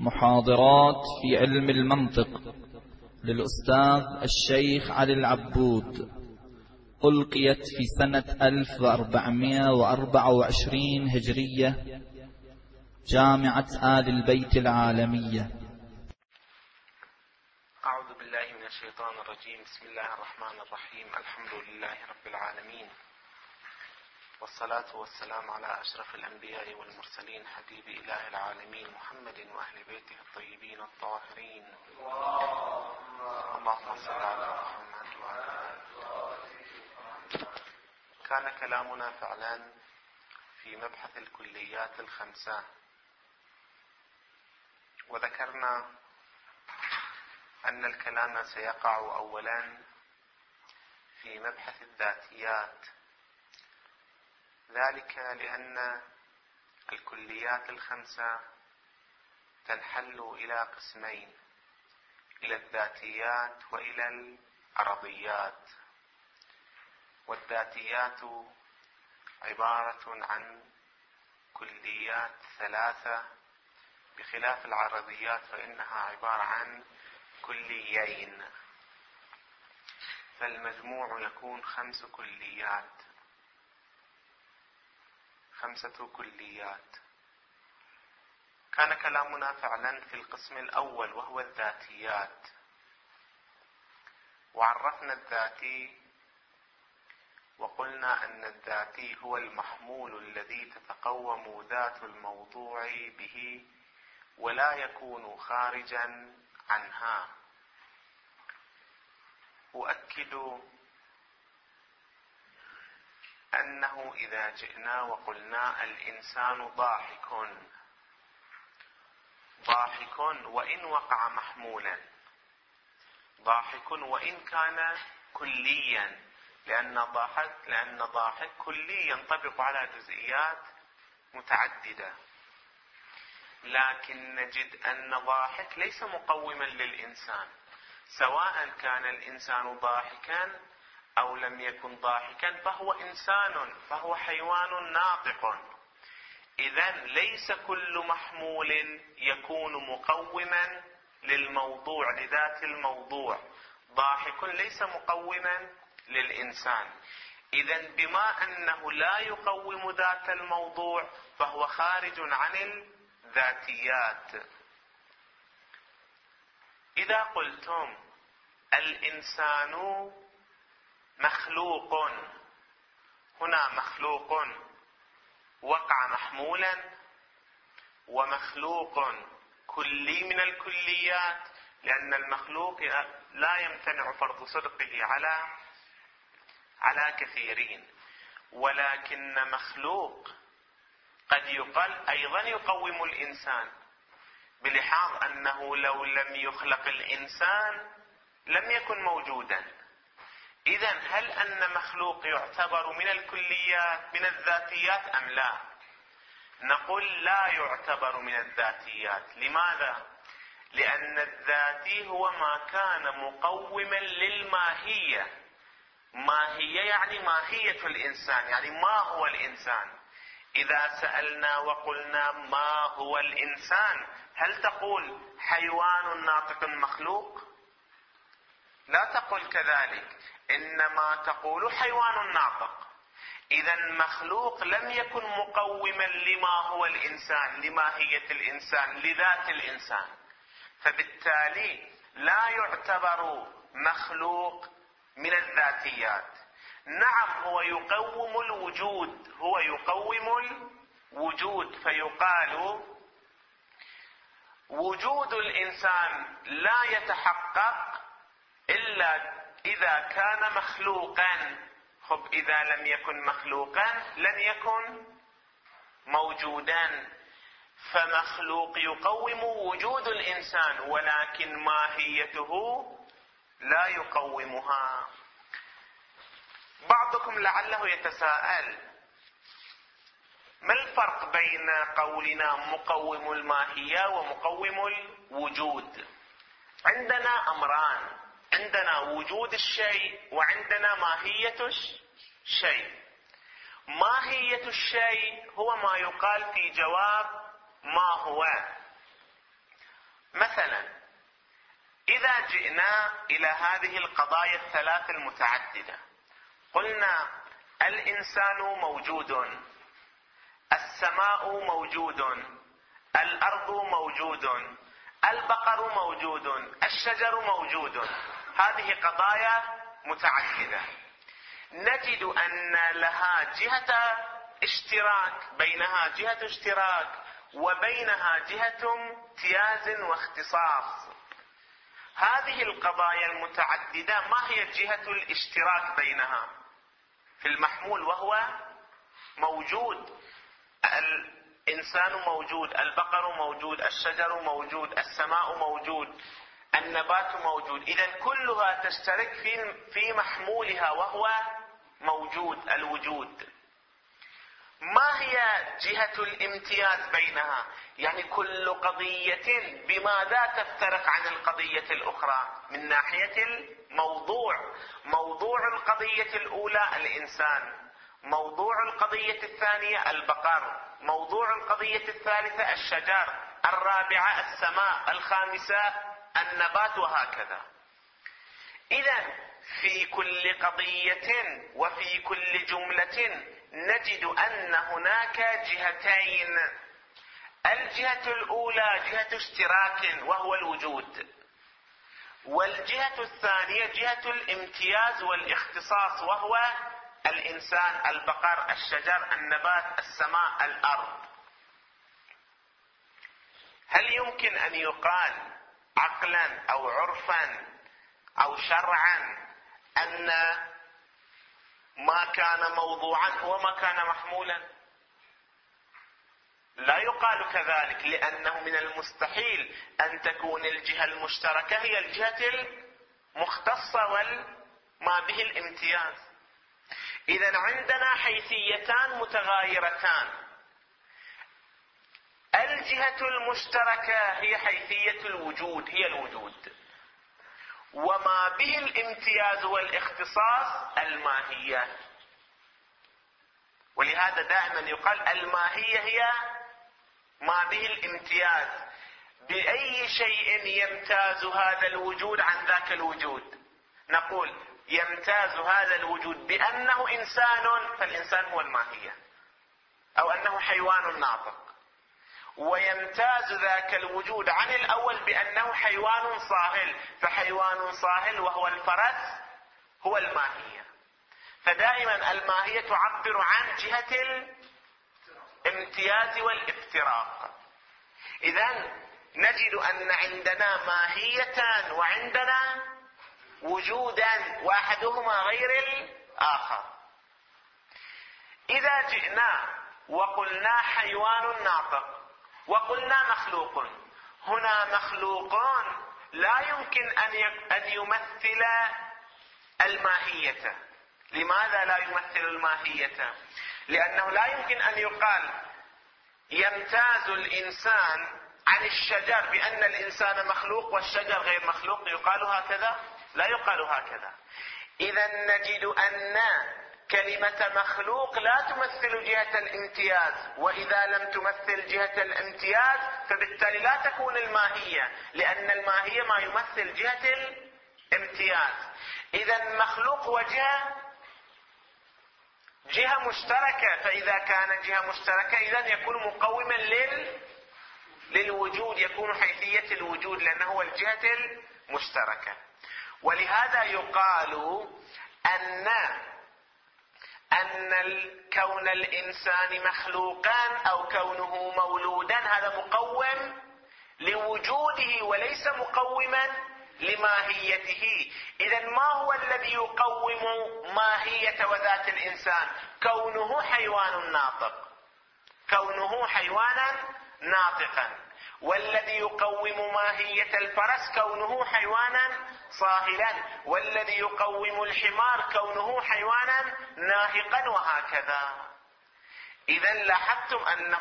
محاضرات في علم المنطق للأستاذ الشيخ علي العبود، ألقيت في سنة 1424 هجرية، جامعة آل البيت العالمية. أعوذ بالله من الشيطان الرجيم. بسم الله الرحمن الرحيم. الحمد لله رب العالمين، والصلاة والسلام على أشرف الأنبياء والمرسلين، حبيب إله العالمين محمد وأهل بيته الطيبين الطاهرين. اللهم صل على محمد وعلى آله. كان كلامنا فعلا في مبحث الكليات الخمسة، وذكرنا أن الكلام سيقع أولا في مبحث الذاتيات، ذلك لأن الكليات الخمسة تنحل إلى قسمين، إلى الذاتيات وإلى العرضيات. والذاتيات عبارة عن كليات ثلاثة، بخلاف العرضيات فإنها عبارة عن كليين، فالمجموع يكون 5 كليات. كان كلامنا فعلا في القسم الأول وهو الذاتيات، وعرفنا الذاتي وقلنا أن الذاتي هو المحمول الذي تتقوم ذات الموضوع به ولا يكون خارجا عنها. أؤكد أنه إذا جئنا وقلنا الإنسان ضاحك وإن وقع محمولا، ضاحك وإن كان كليا، لأن ضاحك كلي ينطبق على جزئيات متعددة، لكن نجد أن ضاحك ليس مقوما للإنسان، سواء كان الإنسان ضاحكا أو لم يكن ضاحكا فهو إنسان، فهو حيوان ناطق. إذن ليس كل محمول يكون مقوما للموضوع، لذات الموضوع. ضاحك ليس مقوما للإنسان، إذن بما أنه لا يقوم ذات الموضوع فهو خارج عن الذاتيات. إذا قلتم الإنسان مخلوق، هنا مخلوق وقع محمولا، ومخلوق كلي من الكليات، لأن المخلوق لا يمتنع فرض صدقه على كثيرين، ولكن مخلوق قد يقال أيضا يقوم الإنسان، بلحاظ أنه لو لم يخلق الإنسان لم يكن موجودا. إذن هل أن مخلوق يعتبر من الكليات من الذاتيات أم لا؟ نقول لا يعتبر من الذاتيات. لماذا؟ لأن الذاتي هو ما كان مقوما للماهية. ماهية يعني ماهية الإنسان، يعني ما هو الإنسان. إذا سألنا وقلنا ما هو الإنسان، هل تقول حيوان ناطق مخلوق؟ لا تقول كذلك، إنما تقول حيوان ناطق. إذن مخلوق لم يكن مقوما لما هو الإنسان، لماهية الإنسان، لذات الإنسان، فبالتالي لا يعتبر مخلوق من الذاتيات. نعم هو يقوم الوجود، فيقال وجود الإنسان لا يتحقق إلا إذا كان مخلوقا. خب إذا لم يكن مخلوقا لن يكن موجودا، فمخلوق يقوم وجود الإنسان ولكن ماهيته لا يقومها. بعضكم لعله يتساءل ما الفرق بين قولنا مقوم الماهية ومقوم الوجود؟ عندنا أمران، عندنا وجود الشيء وعندنا ماهية الشيء. ماهية الشيء هو ما يقال في جواب ما هو. جئنا إلى هذه القضايا الثلاث المتعددة قلنا الإنسان موجود، السماء موجود، الأرض موجود، البقر موجود، الشجر موجود. هذه قضايا متعددة نجد أن لها جهة اشتراك، بينها جهة اشتراك وبينها جهة امتياز واختصاص. هذه القضايا المتعددة ما هي جهة الاشتراك بينها؟ في المحمول وهو موجود، الإنسان موجود، البقر موجود، الشجر موجود، السماء موجود، النبات موجود. إذن كلها تشترك في محمولها وهو موجود، الوجود. ما هي جهة الامتياز بينها؟ يعني كل قضية بماذا تفترق عن القضية الأخرى؟ من ناحية الموضوع. موضوع القضية الأولى الإنسان، موضوع القضية الثانية البقر، موضوع القضية الثالثة الشجر، الرابعة السماء، الخامسة النبات، وهكذا. إذن في كل قضية وفي كل جملة نجد أن هناك جهتين. الجهة الأولى جهة اشتراك وهو الوجود، والجهة الثانية جهة الامتياز والاختصاص وهو الإنسان، البقر، الشجر، النبات، السماء، الأرض. هل يمكن أن يقال عقلا أو عرفا أو شرعا أن ما كان موضوعا هو ما كان محمولا؟ لا يقال كذلك، لأنه من المستحيل أن تكون الجهة المشتركة هي الجهة المختصة وما به الامتياز. إذن عندنا حيثيتان متغايرتان. الجهة المشتركة هي حيثية الوجود، هي الوجود، وما به الامتياز والاختصاص الماهية. ولهذا دائما يقال الماهية هي ما به الامتياز. بأي شيء يمتاز هذا الوجود عن ذاك الوجود؟ نقول يمتاز هذا الوجود بأنه إنسان، فالإنسان هو الماهية، أو أنه حيوان ناطق. ويمتاز ذاك الوجود عن الأول بأنه حيوان صاهل، فحيوان صاهل وهو الفرس هو الماهية. فدائما الماهية تعبر عن جهة الامتياز والافتراق. إذن نجد أن عندنا ماهيتان وعندنا وجودا، واحدهما غير الآخر. إذا جئنا وقلنا حيوان ناطق وقلنا مخلوق، هنا مخلوقان لا يمكن أن يمثل الماهية. لماذا لا يمثل الماهية؟ لأنه لا يمكن أن يقال يمتاز الإنسان عن الشجر بأن الإنسان مخلوق والشجر غير مخلوق. يقال هكذا؟ لا يقال هكذا. إذا نجد أن كلمة مخلوق لا تمثل جهة الامتياز، وإذا لم تمثل جهة الامتياز فبالتالي لا تكون الماهية، لأن الماهية ما يمثل جهة الامتياز. إذا مخلوق جهة مشتركة، فإذا كان جهة مشتركة إذن يكون مقوما للوجود، يكون حيثية الوجود لأنه هو الجهة المشتركة. ولهذا يقال أن كون الإنسان مخلوقا أو كونه مولودا هذا مقوم لوجوده وليس مقوما لماهيته. إذن ما هو الذي يقوم ماهية وذات الإنسان؟ كونه حيوان ناطق، كونه حيوانا ناطقا. والذي يقوم ماهية الفرس كونه حيوانا صاهلا، والذي يقوم الحمار كونه حيوانا ناهقا، وهكذا. إذن لاحظتم أن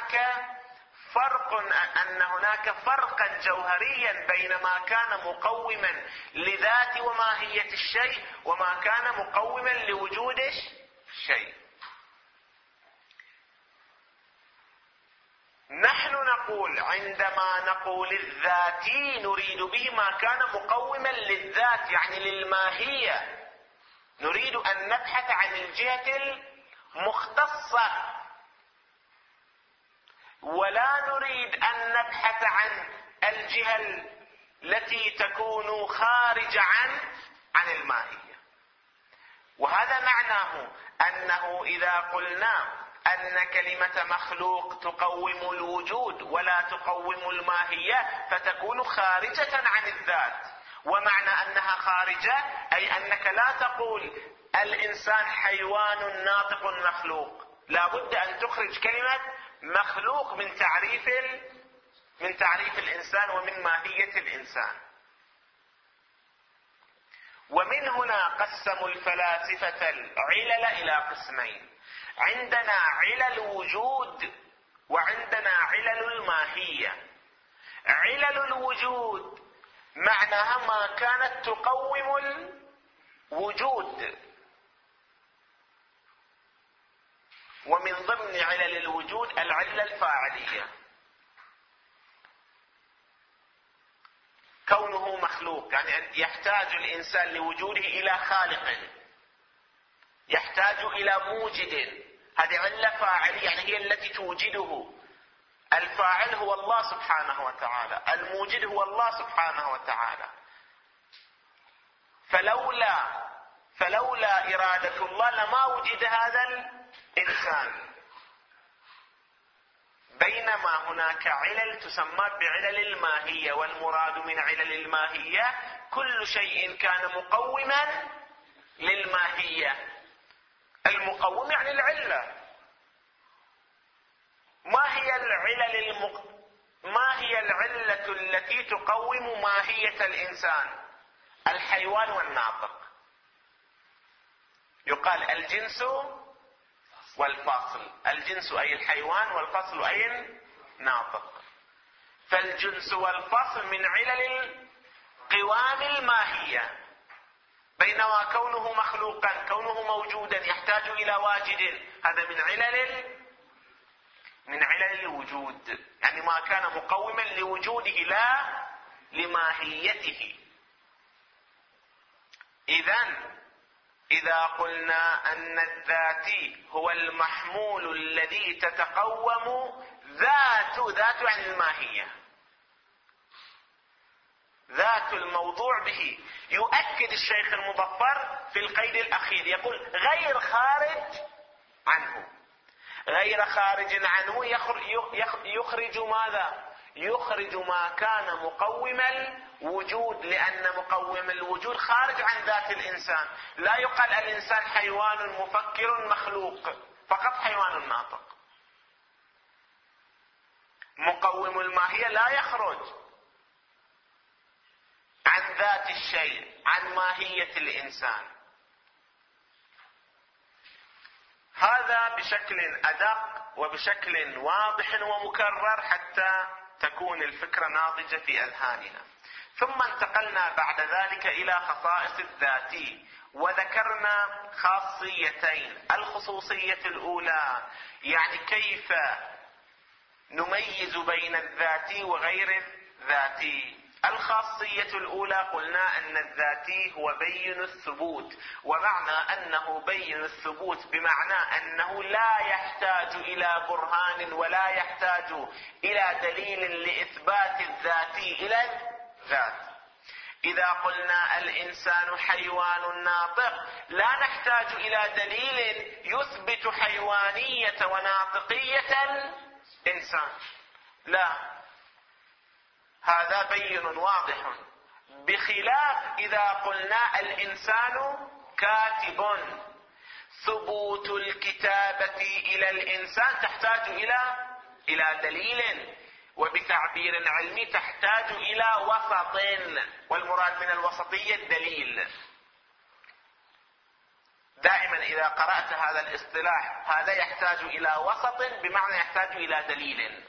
هناك فرقا جوهريا بين ما كان مقوما لذات وماهية الشيء وما كان مقوما لوجود الشيء. نحن نقول عندما نقول الذاتي نريد به ما كان مقوما للذات، يعني للماهية. نريد أن نبحث عن الجهة المختصة، ولا نريد أن نبحث عن الجهة التي تكون خارجة عن الماهية. وهذا معناه أنه إذا قلنا أن كلمة مخلوق تقوم الوجود ولا تقوم الماهية فتكون خارجة عن الذات. ومعنى أنها خارجة أي أنك لا تقول الإنسان حيوان ناطق مخلوق، لا بد أن تخرج كلمة مخلوق من تعريف الإنسان ومن ماهية الإنسان. ومن هنا قسموا الفلاسفة العلل إلى قسمين: عندنا علل وجود وعندنا علل الماهية. علل الوجود معناها ما كانت تقوم الوجود، ومن ضمن علل الوجود العلة الفاعلية، كونه مخلوق، يعني يحتاج الإنسان لوجوده إلى خالق، يحتاج إلى موجد. هذه علة فاعلية، يعني هي التي توجده. الفاعل هو الله سبحانه وتعالى، الموجد هو الله سبحانه وتعالى. فلولا إرادة الله لما وجد هذا الإنسان. بينما هناك علل تسمى بعلل الماهية، والمراد من علل الماهية كل شيء كان مقوما للماهية. المقوم يعني العلة. ما هي العلة التي تقوم ماهية الإنسان؟ الحيوان والناطق. يقال الجنس والفصل. الجنس أي الحيوان، والفصل أي الناطق. فالجنس والفصل من علل القوام الماهية، بينما كونه مخلوقا، كونه موجودا يحتاج إلى واجد، هذا من علل الوجود، يعني ما كان مقوما لوجوده لا لماهيته. إذا قلنا أن الذاتي هو المحمول الذي تتقوم ذات يعني الماهية، ذات الموضوع به، يؤكد الشيخ المظفر في القيد الأخير، يقول غير خارج عنه. غير خارج عنه يخرج ماذا؟ يخرج ما كان مقوم الوجود، لأن مقوم الوجود خارج عن ذات الإنسان. لا يقال الإنسان حيوان مفكر مخلوق، فقط حيوان ناطق. مقوم الماهية لا يخرج عن ذات الشيء، عن ماهية الإنسان. هذا بشكل أدق وبشكل واضح ومكرر حتى تكون الفكرة ناضجة في أذهاننا. ثم انتقلنا بعد ذلك إلى خصائص الذاتي، وذكرنا خاصيتين. الخصوصية الأولى يعني كيف نميز بين الذاتي وغير الذاتي. الخاصية الأولى قلنا أن الذاتي هو بين الثبوت، ومعنى أنه بين الثبوت بمعنى أنه لا يحتاج إلى برهان ولا يحتاج إلى دليل لإثبات الذاتي إلى الذات. إذا قلنا الإنسان حيوان ناطق لا نحتاج إلى دليل يثبت حيوانية وناطقية الإنسان، لا، هذا بين واضح. بخلاف إذا قلنا الإنسان كاتب، ثبوت الكتابة إلى الإنسان تحتاج إلى دليل، وبتعبير علمي تحتاج إلى وسط، والمراد من الوسطية الدليل. دائما إذا قرأت هذا الاصطلاح هذا يحتاج إلى وسط بمعنى يحتاج إلى دليل.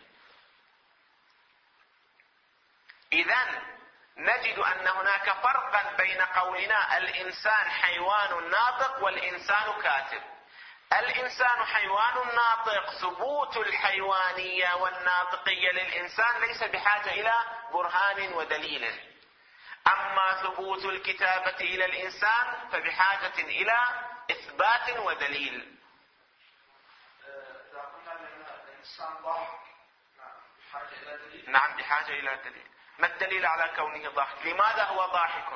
إذن نجد أن هناك فرقا بين قولنا الإنسان حيوان ناطق والإنسان كاتب. الإنسان حيوان ناطق، ثبوت الحيوانية والناطقية للإنسان ليس بحاجة إلى برهان ودليل. أما ثبوت الكتابة إلى الإنسان فبحاجة إلى إثبات ودليل. إذا قلنا أن الإنسان ضاحك بحاجة إلى دليل. نعم بحاجة إلى دليل. ما الدليل على كونه ضاحك؟ لماذا هو ضاحك؟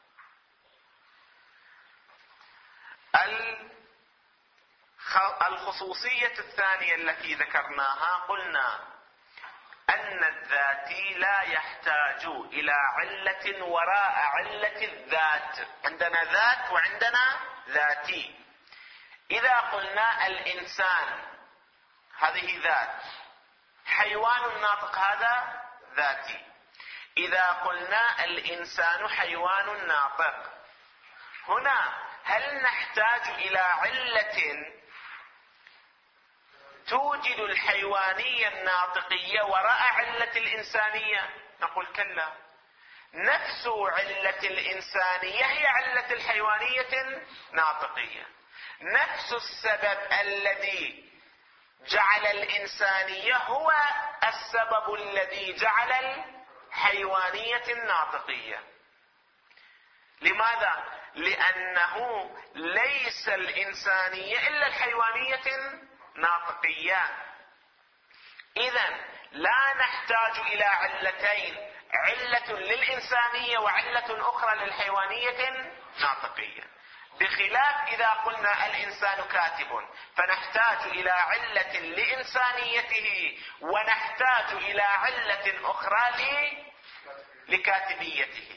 الخصوصية الثانية التي ذكرناها قلنا أن الذاتي لا يحتاج إلى علة وراء علة الذات. عندنا ذات وعندنا ذاتي. إذا قلنا الإنسان هذه ذات، حيوان ناطق هذا ذاتي. إذا قلنا الإنسان حيوان ناطق، هنا هل نحتاج إلى علة توجد الحيوانية الناطقية وراء علة الإنسانية؟ نقول كلا، نفس علة الإنسانية هي علة الحيوانية الناطقية. نفس السبب الذي جعل الإنسانية هو السبب الذي جعل الحيوانية الناطقية. لماذا؟ لأنه ليس الإنسانية إلا الحيوانية الناطقية. إذن لا نحتاج إلى علتين، علة للإنسانية وعلة أخرى للحيوانية الناطقية. بخلاف إذا قلنا الإنسان كاتب فنحتاج إلى علة لإنسانيته ونحتاج إلى علة أخرى لكاتبيته.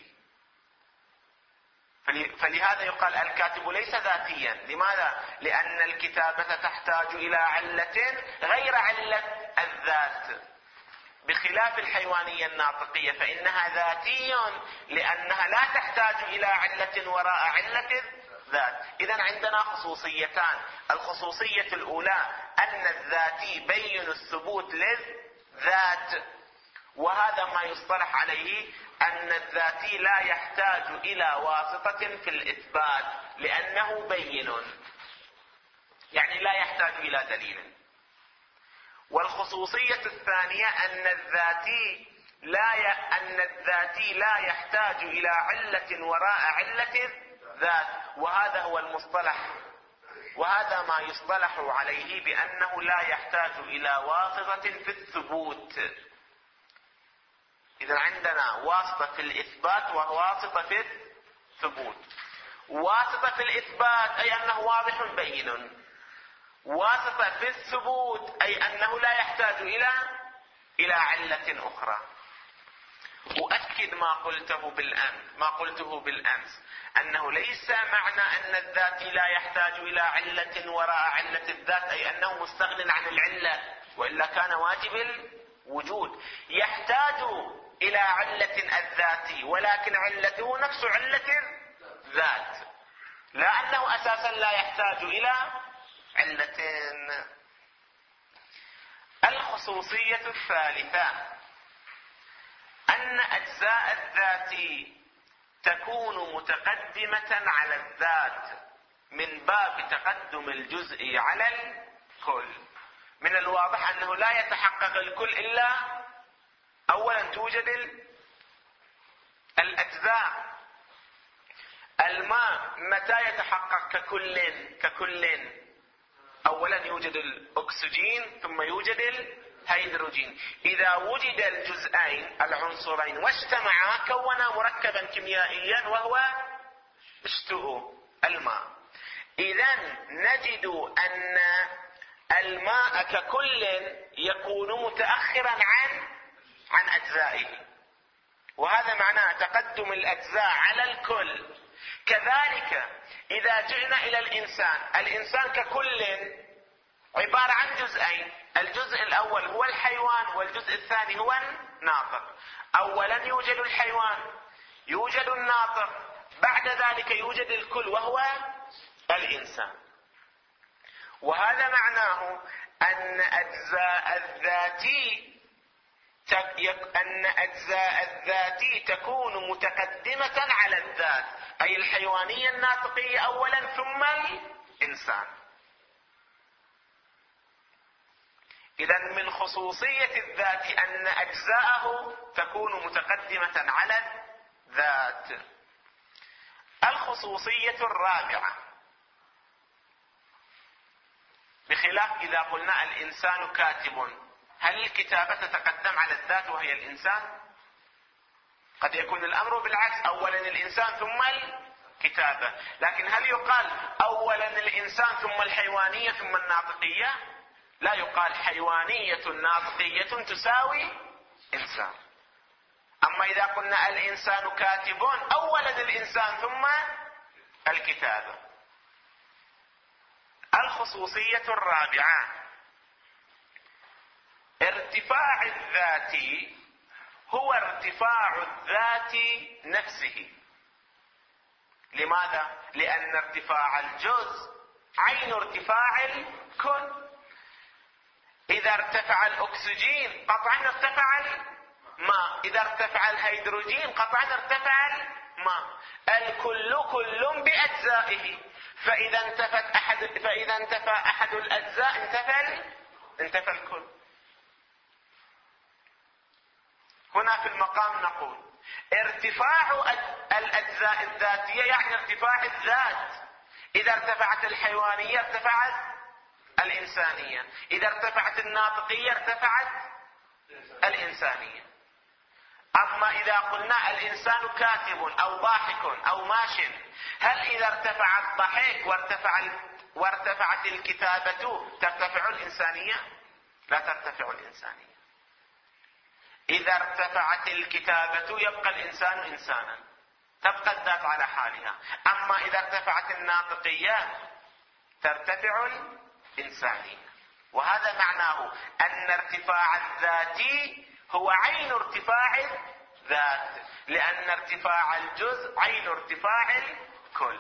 فلهذا يقال الكاتب ليس ذاتيا. لماذا؟ لأن الكتابة تحتاج إلى علة غير علة الذات، بخلاف الحيوانية الناطقية فإنها ذاتي لأنها لا تحتاج إلى علة وراء علة الذات. إذن عندنا خصوصيتان. الخصوصية الأولى أن الذاتي بين الثبوت للذات، وهذا ما يصطلح عليه أن الذاتي لا يحتاج إلى واسطة في الإثبات لأنه بين، يعني لا يحتاج إلى دليل. والخصوصية الثانية أن الذاتي لا يحتاج إلى علة وراء علة الذات، وهذا هو المصطلح، وهذا ما يصطلح عليه بأنه لا يحتاج إلى واسطة في الثبوت. إذا عندنا واسطة في الإثبات وواسطة في الثبوت. واسطة في الإثبات أي أنه واضح بين، واسطة في الثبوت أي أنه لا يحتاج إلى علة أخرى. أؤكد ما قلته بالأمس أنه ليس معنى أن الذات لا يحتاج إلى علة وراء علة الذات أي أنه مستغن عن العلة، وإلا كان واجب الوجود. يحتاج إلى علة الذاتي ولكن علته نفس علة الذات، لا أنه أساسا لا يحتاج إلى علتين. الخصوصية الثالثة أن أجزاء الذات تكون متقدمة على الذات من باب تقدم الجزء على الكل. من الواضح أنه لا يتحقق الكل إلا أولا توجد الأجزاء. الماء متى يتحقق ككل؟ أولا يوجد الأكسجين ثم يوجد الهيدروجين. إذا وجد الجزئين العنصرين واجتمعا كونا مركبا كيميائيا وهو H2O الماء. إذن نجد أن الماء ككل يكون متأخرا عن أجزائه، وهذا معناه تقدم الأجزاء على الكل. كذلك إذا جئنا إلى الإنسان ككل عبارة عن جزئين، الجزء الأول هو الحيوان والجزء الثاني هو الناطق. أولا يوجد الحيوان، يوجد الناطق، بعد ذلك يوجد الكل وهو الإنسان. وهذا معناه أن أجزاء الذات تكون متقدمة على الذات، أي الحيوانية الناطقية أولا ثم الإنسان. إذا من خصوصية الذات أن أجزاءه تكون متقدمة على الذات. الخصوصية الرابعة، بخلاف إذا قلنا الإنسان كاتب، هل الكتابة تتقدم على الذات وهي الإنسان؟ قد يكون الأمر بالعكس، أولا الإنسان ثم الكتابة. لكن هل يقال أولا الإنسان ثم الحيوانية ثم الناطقية؟ لا يقال حيوانية ناطقية تساوي إنسان. أما إذا قلنا الإنسان كاتب، أولا الإنسان ثم الكتابة. الخصوصية الرابعة، ارتفاع الذات هو ارتفاع الذات نفسه. لماذا؟ لأن ارتفاع الجزء عين ارتفاع الكل. إذا ارتفع الأكسجين قطعا ارتفع الماء، إذا ارتفع الهيدروجين قطعا ارتفع الماء. الكل كل بأجزائه، فإذا انتفى أحد الأجزاء انتفى الكل. هنا في المقام نقول ارتفاع الأجزاء الذاتية يعني ارتفاع الذات. إذا ارتفعت الحيوانية ارتفعت الإنسانية، إذا ارتفعت الناطقية ارتفعت الإنسانية. أما إذا قلنا الإنسان كاتب أو ضاحك أو ماش، هل إذا ارتفع الضحك وارتفعت الكتابة ترتفع الإنسانية؟ لا ترتفع الإنسانية. إذا ارتفعت الكتابة يبقى الإنسان إنسانا، تبقى الذات على حالها. أما إذا ارتفعت الناطقية ترتفع الإنسانية. وهذا معناه أن ارتفاع الذات هو عين ارتفاع الذات، لأن ارتفاع الجزء عين ارتفاع الكل.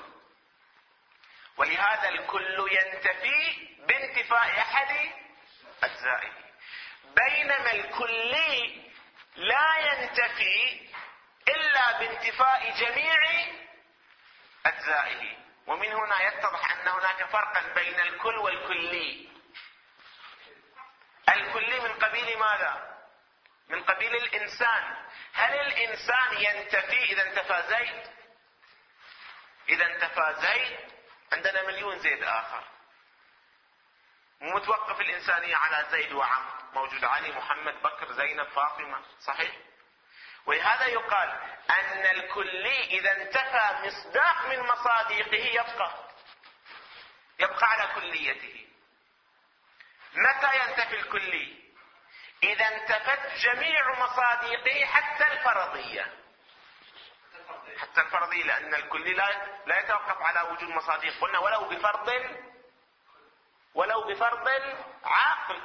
ولهذا الكل ينتفي بانتفاء أحد أجزائه، بينما الكلي لا ينتفي إلا بانتفاء جميع أجزائه. ومن هنا يتضح أن هناك فرقا بين الكل والكلي. الكلي من قبيل ماذا؟ من قبيل الإنسان. هل الإنسان ينتفي إذا انتفى زيد؟ إذا انتفى زيد عندنا مليون زيد آخر. متوقف الإنسانية على زيد وعمرو، موجود علي محمد بكر زينب فاطمة، صحيح؟ ولهذا يقال أن الكلي إذا انتفى مصداق من مصادقه يبقى على كليته. متى ينتفي الكلي؟ إذا انتفت جميع مصادقه حتى الفرضية. لأن الكلي لا يتوقف على وجود مصادق، قلنا ولو بفرض عاقل.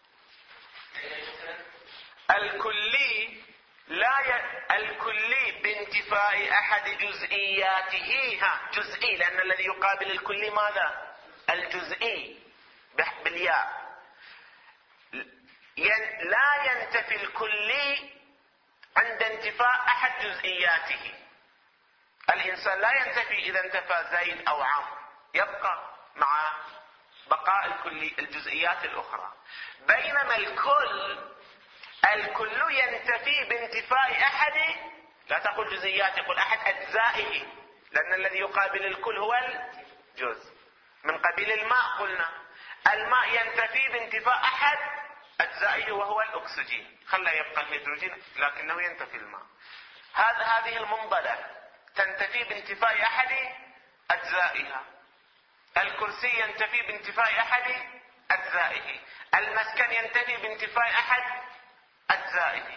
الكلي بانتفاء أحد جزئياته، جزئي، لأن الذي يقابل الكلي ماذا؟ الجزئي بالياء. لا ينتفي الكلي عند انتفاء أحد جزئياته. الإنسان لا ينتفي إذا انتفى زيد أو عمرو، يبقى مع بقاء الجزئيات الأخرى. بينما الكل ينتفي بانتفاء أحد، لا تقول جزئيات، يقول أحد أجزائه، لأن الذي يقابل الكل هو الجزء. من قبيل الماء قلنا الماء ينتفي بانتفاء أحد أجزائه وهو الأكسجين، خلى يبقى الهيدروجين لكنه ينتفي الماء. هذه المنضلة تنتفي بانتفاء أحد أجزائها. الكرسي ينتفي بانتفاء أحد أجزائه. المسكن ينتفي بانتفاء أحد أجزائه.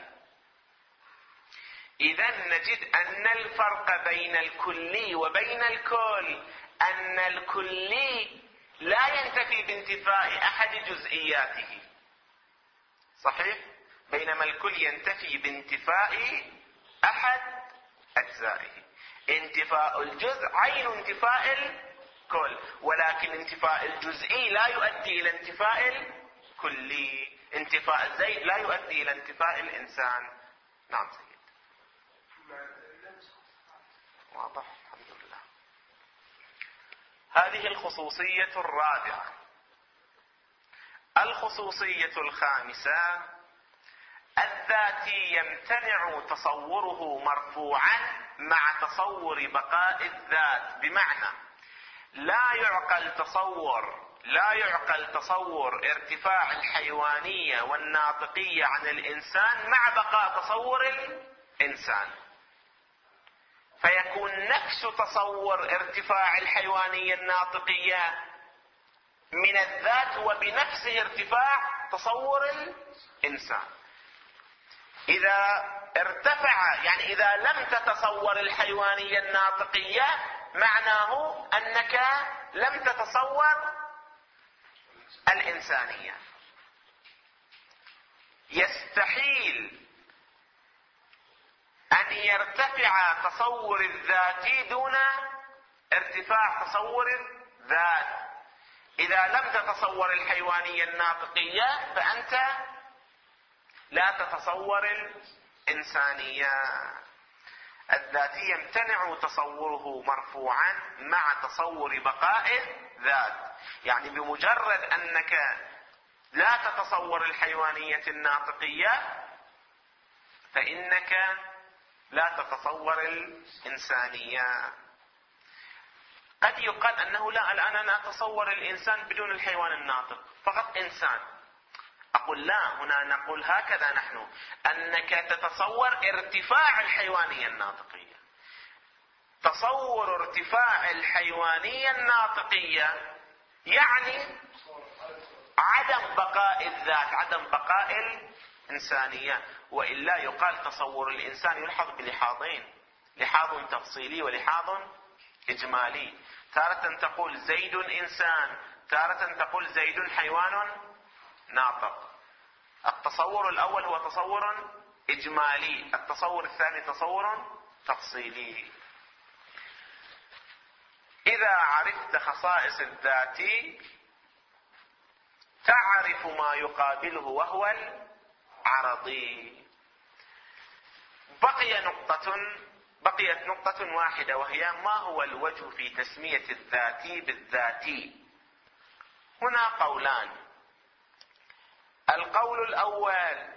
إذن نجد أن الفرق بين الكلي وبين الكل أن الكلي لا ينتفي بانتفاء أحد جزئياته، صحيح؟ بينما الكل ينتفي بانتفاء أحد أجزائه. انتفاء الجزء عين انتفاء الكل، ولكن انتفاء الجزئي لا يؤدي إلى انتفاء الكلي. انتفاء الزيد لا يؤدي إلى انتفاء الإنسان. نعم سيد، واضح، الحمد لله. هذه الخصوصية الرابعة. الخصوصية الخامسة: الذاتي يمتنع تصوره مرفوعا مع تصور بقاء الذات، بمعنى لا يعقل تصور ارتفاع الحيوانية والناطقية عن الإنسان مع بقاء تصور الإنسان، فيكون نفس تصور ارتفاع الحيوانية الناطقية من الذات وبنفسه ارتفاع تصور الإنسان. إذا ارتفع، يعني إذا لم تتصور الحيوانية الناطقية، معناه أنك لم تتصور الإنسانية. يستحيل أن يرتفع تصور الذاتي دون ارتفاع تصور الذات. إذا لم تتصور الحيوانية الناطقية فأنت لا تتصور الإنسانية. الذاتي يمتنع تصوره مرفوعا مع تصور بقاء ذات، يعني بمجرد أنك لا تتصور الحيوانية الناطقية فإنك لا تتصور الإنسانية. قد يقال أنه لا، الآن أنا أتصور الإنسان بدون الحيوان الناطق، فقط إنسان. أقول لا، هنا نقول هكذا نحن، أنك تتصور ارتفاع الحيوانية الناطقية. تصور ارتفاع الحيوانية الناطقية يعني عدم بقاء الذات، عدم بقاء الإنسانية. وإلا يقال تصور الإنسان يلحظ بلحاظين: لحاظ تفصيلي ولحاظ إجمالي. تارة تقول زيد إنسان، تارة تقول زيد حيوان ناطق. التصور الأول هو تصور إجمالي، التصور الثاني تصور تفصيلي. إذا عرفت خصائص الذات تعرف ما يقابله وهو العرضي. بقيت نقطة واحدة، وهي ما هو الوجه في تسمية الذاتي بالذاتي. هنا قولان: القول الأول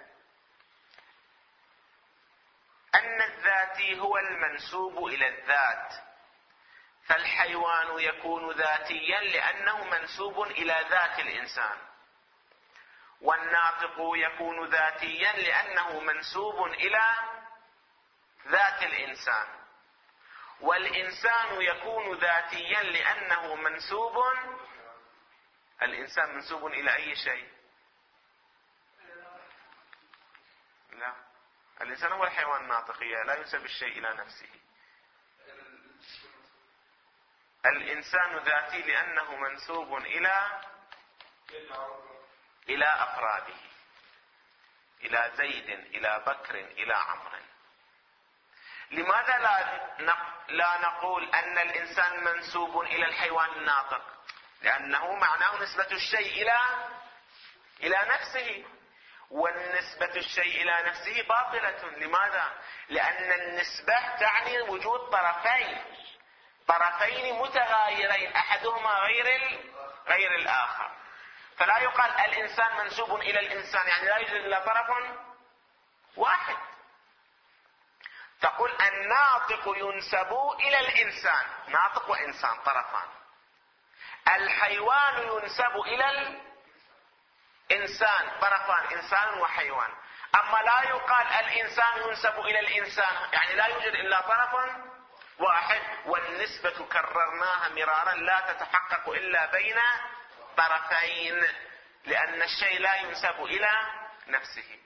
أن الذاتي هو المنسوب إلى الذات، فالحيوان يكون ذاتيا لأنه منسوب إلى ذات الإنسان، والناطق يكون ذاتيا لأنه منسوب إلى ذات الإنسان، والإنسان يكون ذاتيا لأنه منسوب. الإنسان منسوب إلى أي شيء؟ لا، الإنسان هو الحيوان الناطقية، لا ينسب الشيء إلى نفسه. الإنسان ذاتي لأنه منسوب إلى أفراده، إلى زيد، إلى بكر، إلى عمرو. لماذا لا نقول أن الإنسان منسوب إلى الحيوان الناطق؟ لأنه معناه نسبة الشيء إلى نفسه، والنسبة الشيء إلى نفسه باطلة. لماذا؟ لأن النسبة تعني وجود طرفين متغايرين، أحدهما غير الآخر. فلا يقال الإنسان منسوب إلى الإنسان، يعني لا يوجد إلا طرف واحد. تقول الناطق ينسب إلى الإنسان، ناطق وإنسان طرفان. الحيوان ينسب إلى الإنسان، طرفان، إنسان وحيوان. أما لا يقال الإنسان ينسب إلى الإنسان، يعني لا يوجد إلا طرف واحد. والنسبة كررناها مرارا لا تتحقق إلا بين طرفين، لأن الشيء لا ينسب إلى نفسه.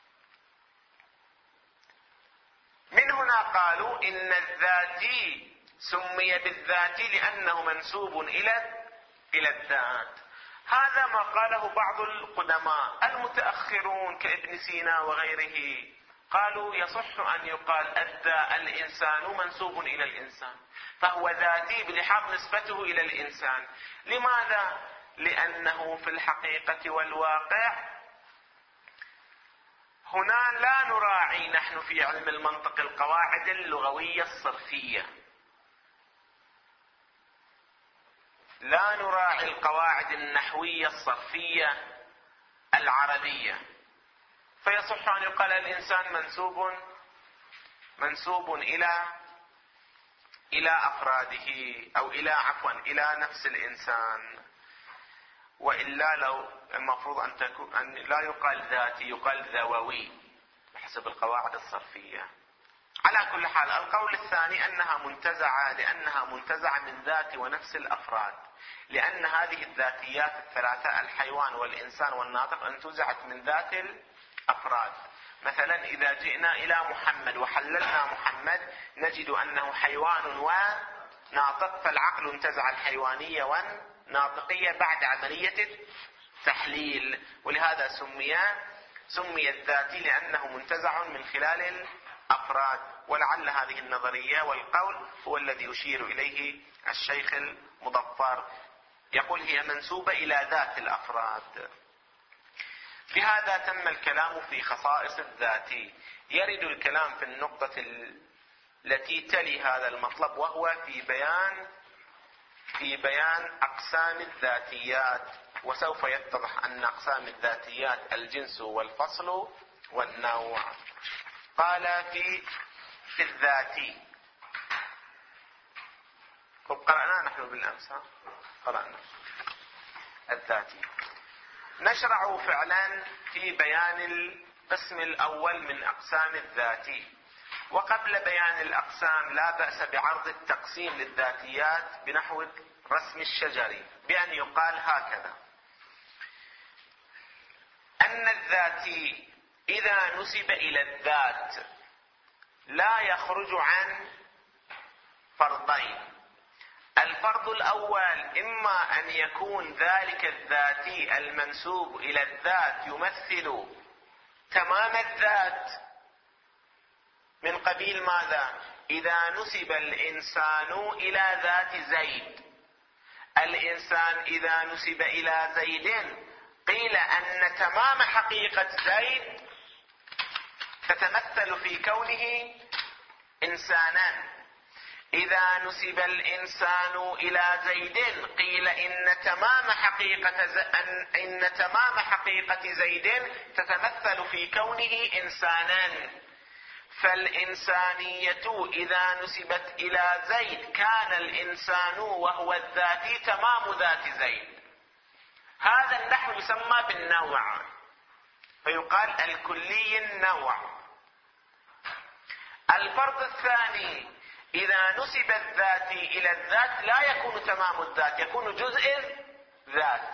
من هنا قالوا إن الذاتي سمي بالذاتي لأنه منسوب إلى الذات. هذا ما قاله بعض القدماء المتأخرون كابن سينا وغيره. قالوا يصح أن يقال الإنسان منسوب إلى الإنسان، فهو ذاتي بلحاظ نسبته إلى الإنسان. لماذا؟ لأنه في الحقيقة والواقع هنا لا نراعي نحن في علم المنطق القواعد اللغوية الصرفية، لا نراعي القواعد النحوية الصرفية العربية، فيصح أن يقال الإنسان منسوب إلى أفراده أو إلى نفس الإنسان. وإلا لو المفروض أن لا يقال ذاتي، يقال ذووي بحسب القواعد الصرفية. على كل حال القول الثاني أنها منتزعة من ذات ونفس الأفراد، لأن هذه الذاتيات الثلاثة الحيوان والإنسان والناطق انتزعت من ذات الأفراد. مثلا إذا جئنا إلى محمد وحللنا محمد نجد أنه حيوان وناطق، فالعقل انتزع الحيوانية والناطقية بعد عملية التحليل، ولهذا سمي الذاتي لأنه منتزع من خلال الأفراد. ولعل هذه النظرية والقول هو الذي يشير إليه الشيخ المظفر، يقول هي منسوبة إلى ذات الأفراد. بهذا تم الكلام في خصائص الذاتي. يرد الكلام في النقطة التي تلي هذا المطلب، وهو في بيان أقسام الذاتيات. وسوف يتضح أن أقسام الذاتيات الجنس والفصل والنوع. قال في الذاتي، قرأنا نحن بالأمس، قرأنا الذاتي. نشرع فعلا في بيان القسم الأول من أقسام الذاتي. وقبل بيان الأقسام لا بأس بعرض التقسيم للذاتيات بنحو رسم الشجري، بأن يقال هكذا: أن الذاتي إذا نسب إلى الذات لا يخرج عن فرضين. الفرض الأول إما أن يكون ذلك الذاتي المنسوب إلى الذات يمثل تمام الذات، من قبيل ماذا؟ إذا نسب الإنسان إلى ذات زيد، الإنسان إذا نسب إلى زيد قيل أن تمام حقيقة زيد تتمثل في كونه إنسانا. إذا نسب الإنسان إلى زيد قيل إن تمام حقيقة زيد تتمثل في كونه إنسانا. فالإنسانية إذا نسبت إلى زيد كان الإنسان وهو الذاتي تمام ذات زيد. هذا النحو يسمى بالنوع، فيقال الكلي النوع. الفرض الثاني: إذا نسب الذاتي إلى الذات لا يكون تمام الذات، يكون جزء الذات.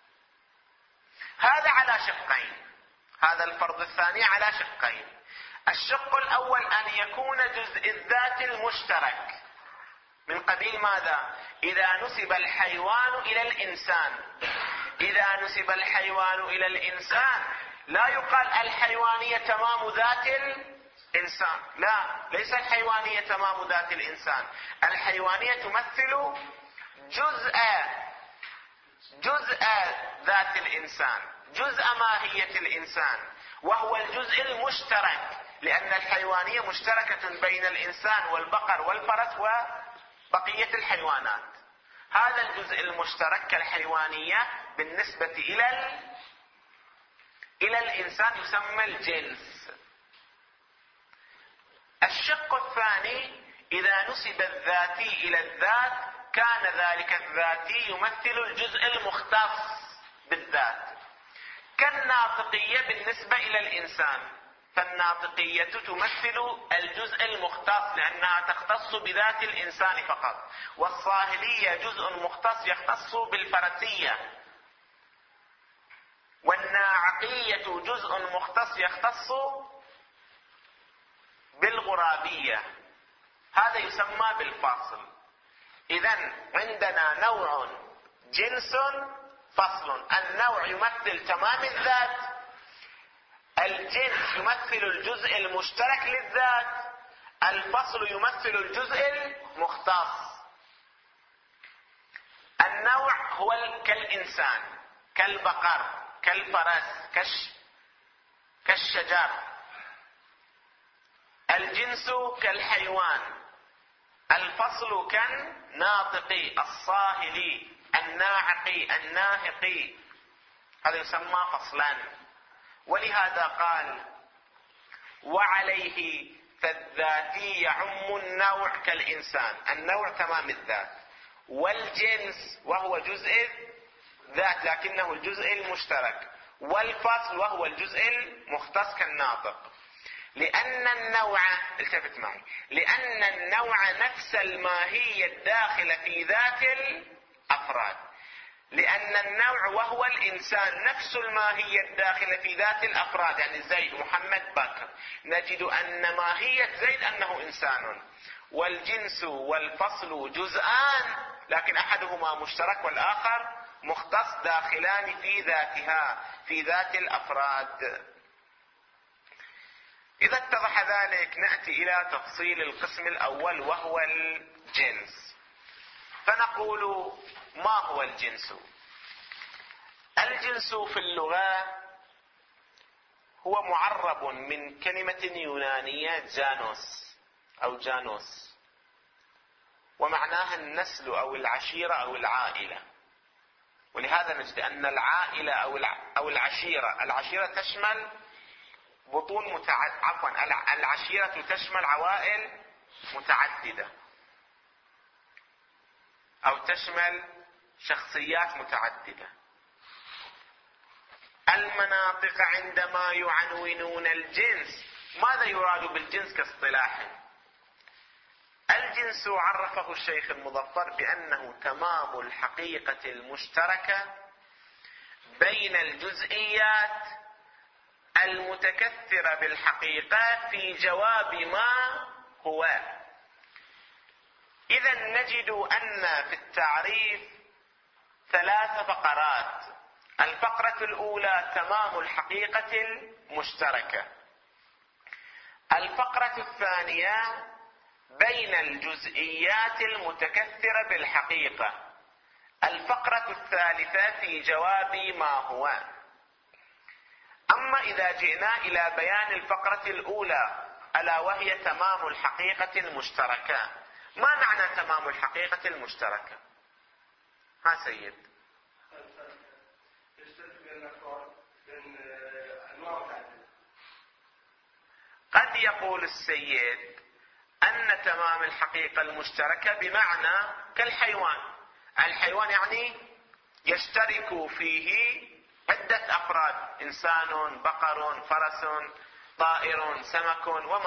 هذا على شقين، هذا الفرض الثاني على شقين. الشق الأول أن يكون جزء الذات المشترك، من قبيل ماذا؟ إذا نسب الحيوان إلى الإنسان. إذا نسب الحيوان إلى الإنسان لا يقال الحيوانية تمام ذات الإنسان، لا، ليس الحيوانية تمام ذات الإنسان. الحيوانية تمثل جزء ذات الإنسان، جزء ماهية الإنسان، وهو الجزء المشترك، لأن الحيوانية مشتركة بين الإنسان والبقر والفرس وبقية الحيوانات. هذا الجزء المشترك كالحيوانية بالنسبة إلى الإنسان يسمى الجنس. الشق الثاني: إذا نسب الذاتي إلى الذات كان ذلك الذاتي يمثل الجزء المختص بالذات، كالناطقية بالنسبة إلى الإنسان. فالناطقية تمثل الجزء المختص لأنها تختص بذات الإنسان فقط، والصاهلية جزء مختص يختص بالفرسية، والناعقية جزء مختص يختص بالغرابية. هذا يسمى بالفاصل. إذن عندنا نوع، جنس، فصل. النوع يمثل تمام الذات، الجنس يمثل الجزء المشترك للذات، الفصل يمثل الجزء المختص. النوع هو كالإنسان، كالبقر، كالفرس، كالشجر. الجنس كالحيوان، الفصل كالناطق، الصاهلي، الناعق، الناهق. هذا يسمى فصلا. ولهذا قال: وعليه فالذاتي يعم النوع كالإنسان، النوع تمام الذات، والجنس وهو جزء الذات لكنه الجزء المشترك، والفصل وهو الجزء المختص كالناطق. لأن النوع، التفت معي، لأن النوع نفس الماهية الداخلة في ذات الأفراد. لأن النوع وهو الإنسان نفس الماهية الداخلة في ذات الأفراد، يعني زيد، محمد، بكر، نجد أن ماهية زيد أنه إنسان. والجنس والفصل جزءان لكن أحدهما مشترك والآخر مختص، داخلان في ذاتها، في ذات الأفراد. إذا اتضح ذلك نأتي إلى تفصيل القسم الأول وهو الجنس. فنقول: ما هو الجنس؟ الجنس في اللغة هو معرب من كلمة يونانية جانوس أو جانوس، ومعناها النسل أو العشيرة أو العائلة. ولهذا نجد أن العائلة أو العشيرة تشمل بطون العشيرة تشمل عوائل متعددة أو تشمل شخصيات متعددة. المناطق عندما يعنونون الجنس، ماذا يراد بالجنس كاصطلاح؟ الجنس عرفه الشيخ المظفر بأنه تمام الحقيقة المشتركة بين الجزئيات المتكثرة بالحقيقة في جواب ما هو. إذا نجد أن في التعريف 3 فقرات. الفقرة الأولى تمام الحقيقة المشتركة. الفقرة الثانية بين الجزئيات المتكثرة بالحقيقة. الفقرة الثالثة في جواب ما هو. أما إذا جئنا إلى بيان الفقرة الأولى ألا وهي تمام الحقيقة المشتركة، ما معنى تمام الحقيقة المشتركة؟ ها سيد. قد يقول السيد أن تمام الحقيقة المشتركة بمعنى كالحيوان. الحيوان يعني يشترك فيه عدة أفراد: إنسان، بقر، فرس، طائر، سمك،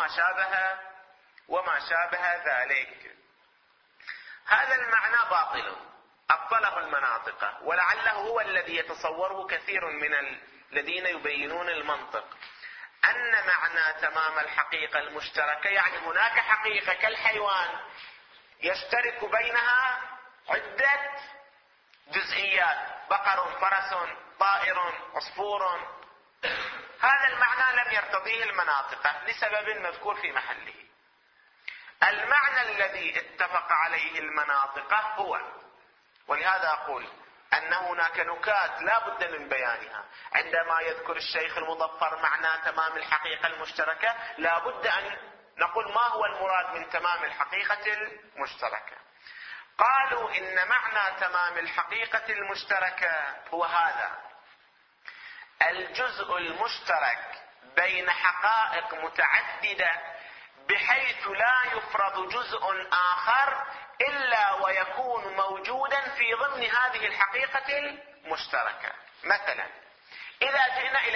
وما شابه ذلك. هذا المعنى باطل أبطله المناطق، ولعله هو الذي يتصوره كثير من الذين يبينون المنطق، أن معنى تمام الحقيقة المشتركة يعني هناك حقيقة كالحيوان يشترك بينها عدة جزئيات: بقر، فرس، طائر، عصفور. هذا المعنى لم يرتضيه المناطق لسبب مذكور في محله. المعنى الذي اتفق عليه المناطق هو، ولهذا أقول أن هناك نكات لا بد من بيانها. عندما يذكر الشيخ المظفر معنى تمام الحقيقة المشتركة لا بد أن نقول ما هو المراد من تمام الحقيقة المشتركة. قالوا إن معنى تمام الحقيقة المشتركة هو هذا: الجزء المشترك بين حقائق متعددة بحيث لا يفرض جزء آخر إلا ويكون موجودا في ضمن هذه الحقيقة المشتركة. مثلا إذا جئنا إلى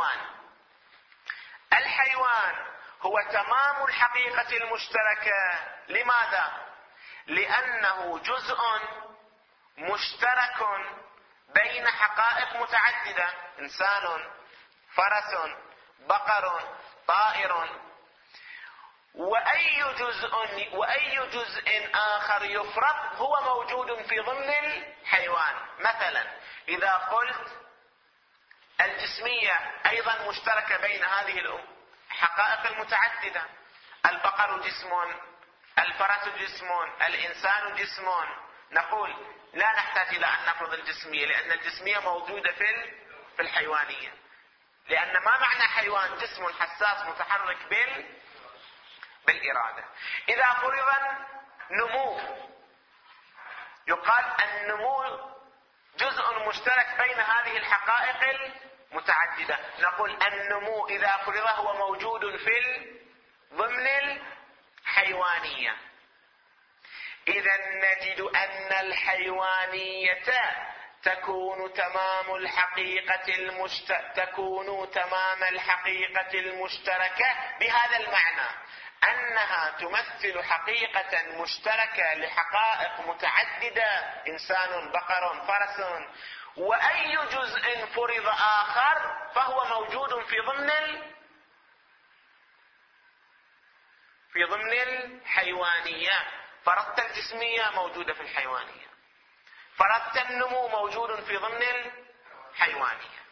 الحيوان هو تمام الحقيقة المشتركة. لماذا؟ لأنه جزء مشترك بين حقائق متعددة: إنسان، فرس، بقر، طائر. وأي جزء آخر يفرض هو موجود في ضمن الحيوان. مثلا إذا قلت الجسمية أيضا مشتركة بين هذه الحقائق المتعددة: البقر جسم، الفرس جسم، الإنسان جسم. نقول لا نحتاج إلى أن نفرض الجسمية، لأن الجسمية موجودة في الحيوانية. لأن ما معنى حيوان؟ جسم حساس متحرك بالإرادة. إذا فرض نمو، يقال النمو جزء مشترك بين هذه الحقائق المتعددة. نقول النمو إذا فرض هو موجود في ضمن الحيوانية. إذا نجد أن الحيوانية تكون تمام الحقيقة المشتركة بهذا المعنى، أنها تمثل حقيقة مشتركة لحقائق متعددة، إنسان، بقر، فرس، وأي جزء فرض آخر فهو موجود في ضمن الحيوانية. فرضت الجسمية موجودة في الحيوانية، فرضت النمو موجود في ضمن الحيوانية.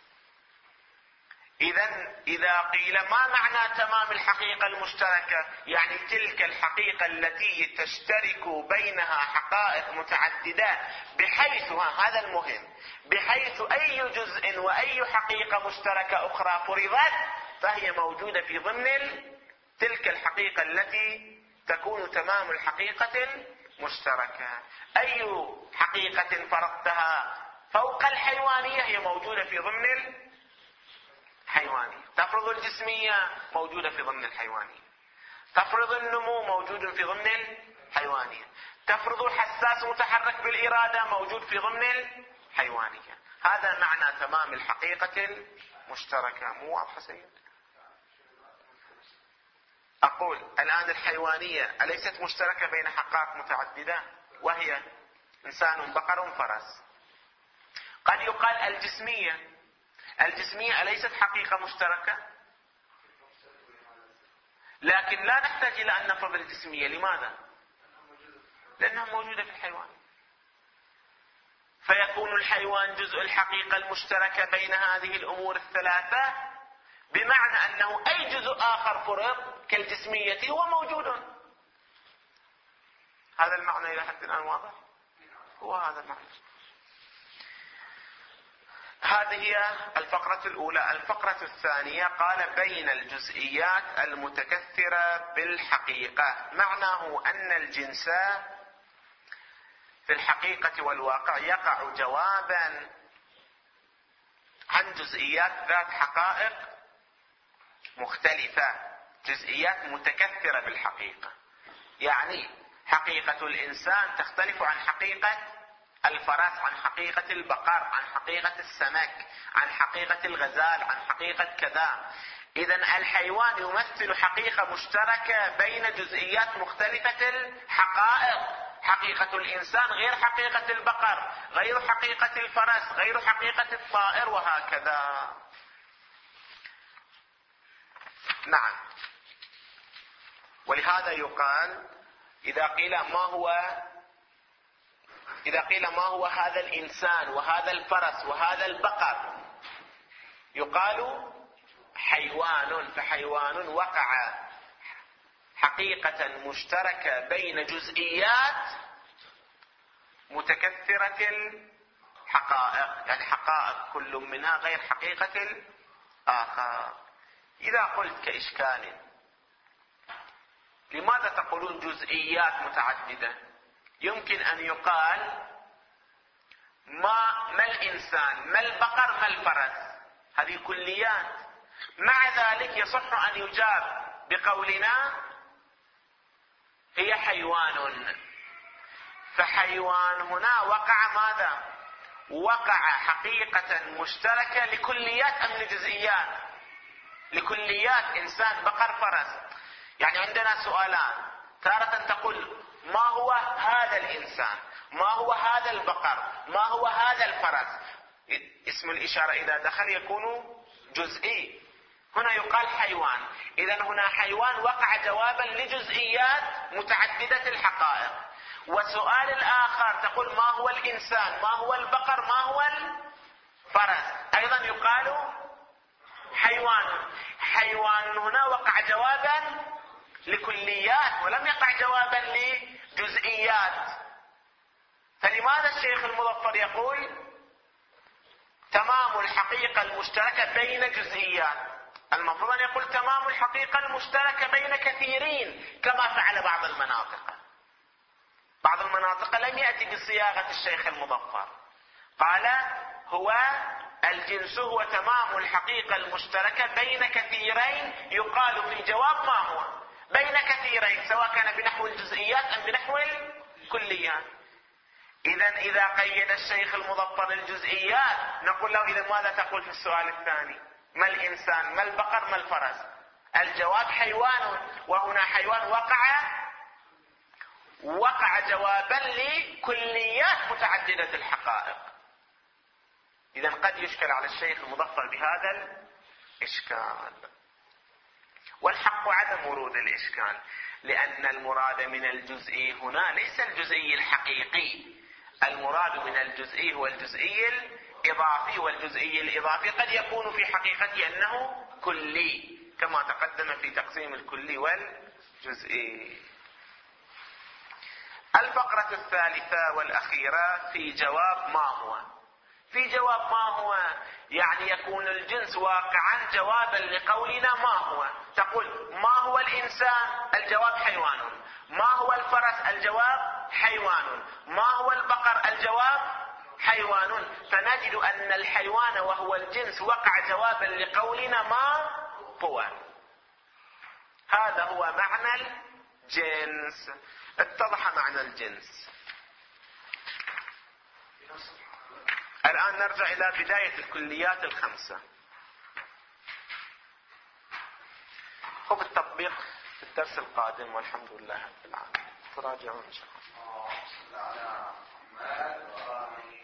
إذا قيل ما معنى تمام الحقيقة المشتركة، يعني تلك الحقيقة التي تشترك بينها حقائق متعددة بحيث، هذا المهم، بحيث أي جزء وأي حقيقة مشتركة أخرى فرضت فهي موجودة في ضمن تلك الحقيقة التي تكون تمام الحقيقة المشتركة. أي حقيقة فرضتها فوق الحيوانية هي موجودة في ضمن الحيوانية. تفرض الجسمية موجودة في ضمن الحيوانية، تفرض النمو موجود في ضمن الحيوانية، تفرض الحساس متحرك بالإرادة موجود في ضمن الحيوانية. هذا معنى تمام الحقيقة المشتركة. مو واضحة سيد؟ أقول الآن الحيوانية أليست مشتركة بين حقائق متعددة وهي إنسان، بقر، فرس؟ قد يقال الجسمية أليست حقيقة مشتركة؟ لكن لا نحتاج إلى أن نفرض الجسمية. لماذا؟ لأنها موجودة في الحيوان، فيكون الحيوان جزء الحقيقة المشتركة بين هذه الأمور الثلاثة، بمعنى أنه أي جزء آخر فرض كالجسمية هو موجود. هذا المعنى إلى حد الآن واضح؟ هو هذا المعنى. هذه هي الفقرة الأولى. الفقرة الثانية قال بين الجزئيات المتكثرة بالحقيقة. معناه أن الجنس في الحقيقة والواقع يقع جوابا عن جزئيات ذات حقائق مختلفة، جزئيات متكثرة بالحقيقة. يعني حقيقة الإنسان تختلف عن حقيقة الفرس، عن حقيقة البقر، عن حقيقة السمك، عن حقيقة الغزال، عن حقيقة كذا. إذن الحيوان يمثل حقيقة مشتركة بين جزئيات مختلفة الحقائق. حقيقة الإنسان غير حقيقة البقر، غير حقيقة الفرس، غير حقيقة الطائر، وهكذا. نعم. ولهذا يقال إذا قيل ما هو هذا الإنسان وهذا الفرس وهذا البقر، يقال حيوان. فحيوان وقع حقيقة مشتركة بين جزئيات متكثرة الحقائق، يعني حقائق كل منها غير حقيقة الآخر. إذا قلت كإشكال، لماذا تقولون جزئيات متعددة؟ يمكن أن يقال ما الإنسان، ما البقر، ما الفرس، هذه كليات. مع ذلك يصح أن يجاب بقولنا هي حيوان. فحيوان هنا وقع ماذا؟ وقع حقيقة مشتركة لكليات أم لجزئيات؟ لكليات، إنسان، بقر، فرس. يعني عندنا سؤالان، تارة تقول ما هو هذا الإنسان، ما هو هذا البقر، ما هو هذا الفرس. اسم الإشارة إذا دخل يكون جزئي. هنا يقال حيوان. إذن هنا حيوان وقع جوابا لجزئيات متعددة الحقائق. والسؤال الآخر تقول ما هو الإنسان، ما هو البقر، ما هو الفرس، أيضا يقال حيوان. حيوان هنا وقع جوابا لكليات ولم يقع جوابا لجزئيات. فلماذا الشيخ المظفر يقول تمام الحقيقة المشتركة بين جزئيات؟ المفروض أن يقول تمام الحقيقة المشتركة بين كثيرين، كما فعل بعض المناطق. بعض المناطق لم يأتي بصياغة الشيخ المظفر، قال هو الجنس هو تمام الحقيقة المشتركة بين كثيرين، يقال في جواب ما هو بين كثيرين، سواء كان بنحو الجزئيات أم بنحو الكليات. إذا قيد الشيخ المضطر الجزئيات نقول له إذا ماذا تقول في السؤال الثاني؟ ما الإنسان، ما البقر، ما الفرس؟ الجواب حيوان، وهنا حيوان وقع جوابا لكليات متعددة الحقائق. إذا قد يشكل على الشيخ المضطر بهذا الإشكال، والحق عدم ورود الإشكال، لأن المراد من الجزئي هنا ليس الجزئي الحقيقي، المراد من الجزئي هو الجزئي الإضافي، والجزئي الإضافي قد يكون في حقيقته أنه كلي، كما تقدم في تقسيم الكلي والجزئي. الفقرة الثالثة والأخيرة في جواب ما هو. في جواب ما هو يعني يكون الجنس واقعا جوابا لقولنا ما هو. تقول ما هو الإنسان؟ الجواب حيوان. ما هو الفرس؟ الجواب حيوان. ما هو البقر؟ الجواب حيوان. فنجد أن الحيوان وهو الجنس وقع جوابا لقولنا ما هو. هذا هو معنى الجنس. اتضح معنى الجنس. الآن نرجع إلى بداية الكليات الخمسة. خذ التطبيق في الدرس القادم، والحمد لله رب العالمين. تراجعون إن شاء الله.